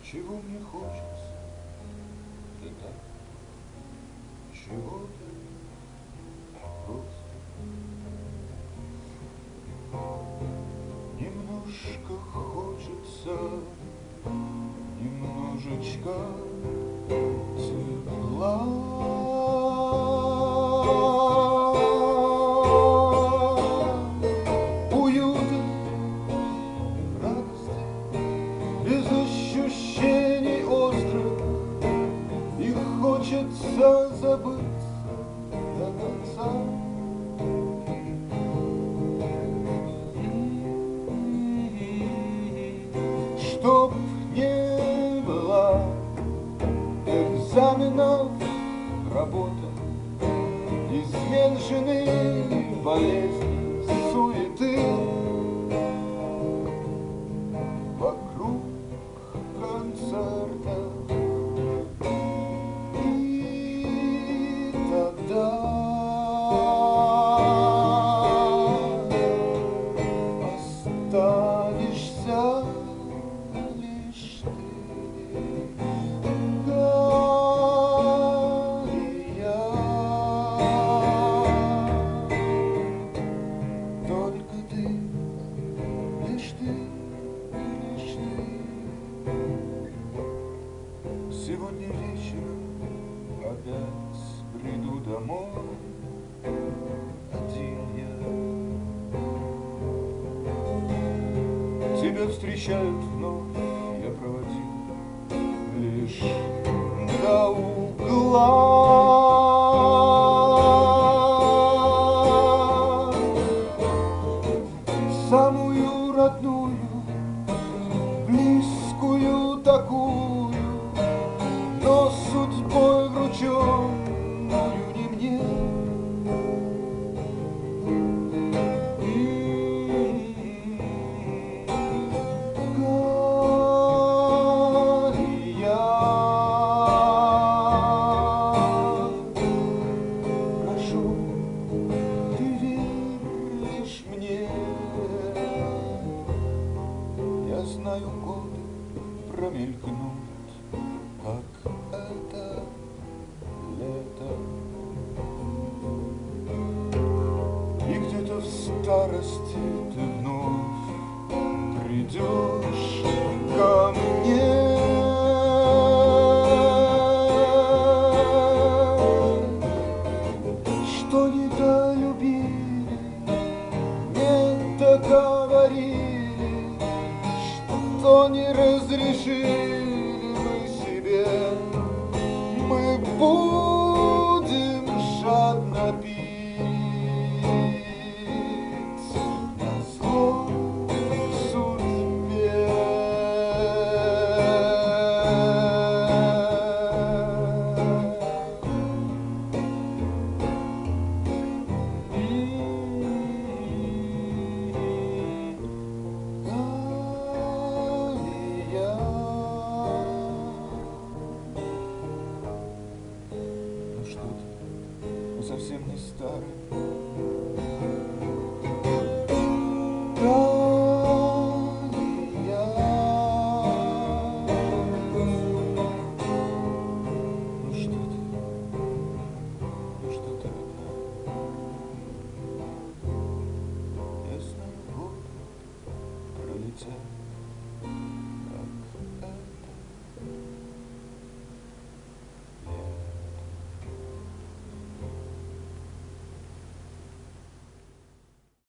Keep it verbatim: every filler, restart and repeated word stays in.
Чего мне хочется? Да так, чего-то просто. Немножко хочется, немножечко тепла. Уюта, радости, без ощущений острых, и хочется забыться до конца. Чтоб не было экзаменов, работа, измен жены, болезни, суеты. Вокруг концерта. И тогда останешься лишь ты, Галия. Только ты, лишь ты, лишь ты. Сегодня вечером опять приду домой, один я. Тебя встречают вновь, я проводил лишь до угла. Самую родную, близкую такую, но судьбой врученную не мне. Галия, прошу, ты верь лишь мне. Я знаю, годы промелькнут, как это лето, и где-то в старости ты вновь придешь ко мне. Что не долюбили, не договорили, что не разрешили мы себе, мы будем жадно пить назло судьбе. Галия, ну что ты, мы совсем не старые. Галия, ну что ты, ну что ты, родная. Я знаю, годы пролетят.